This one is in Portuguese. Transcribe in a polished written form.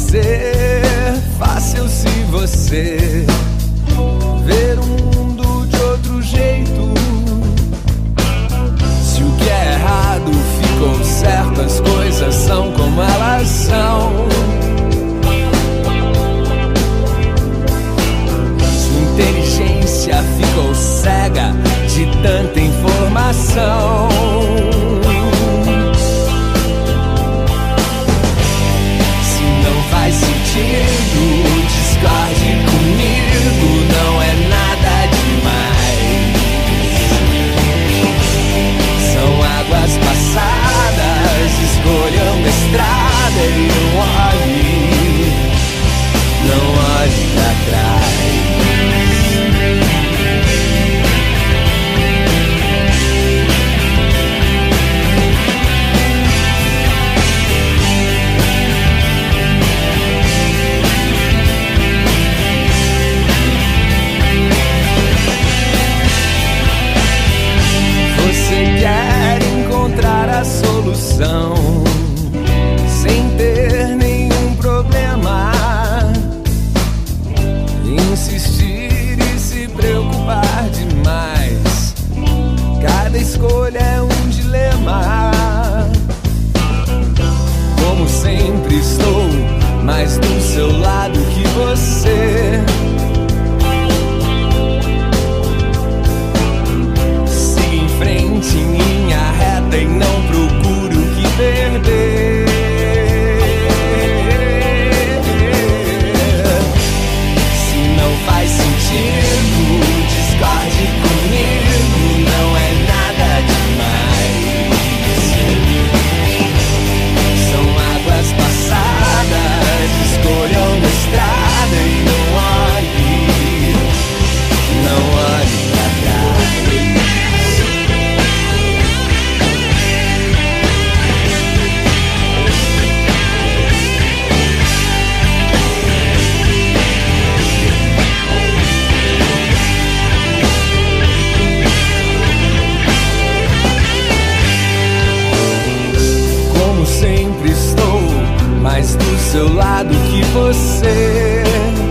ser fácil se você ver o mundo de outro jeito. Se o que é errado ficou certo, as coisas são como elas são. Sua inteligência ficou cega de tanta informação. Se não faz sentido, discorde comigo, não é nada demais. São águas passadas, escolha uma estrada e não olhe pra trás. Quer encontrar a solução sem ter nenhum problema, insistir e se preocupar demais. Cada escolha é um dilema. Como sempre estou mais do seu lado que você. Em linha reta e não procuro o que perder. Se não faz sentido, discorde comigo, não é nada demais. São águas passadas, escolha uma estrada e não olhe pra trás. Sempre estou mais do seu lado que você.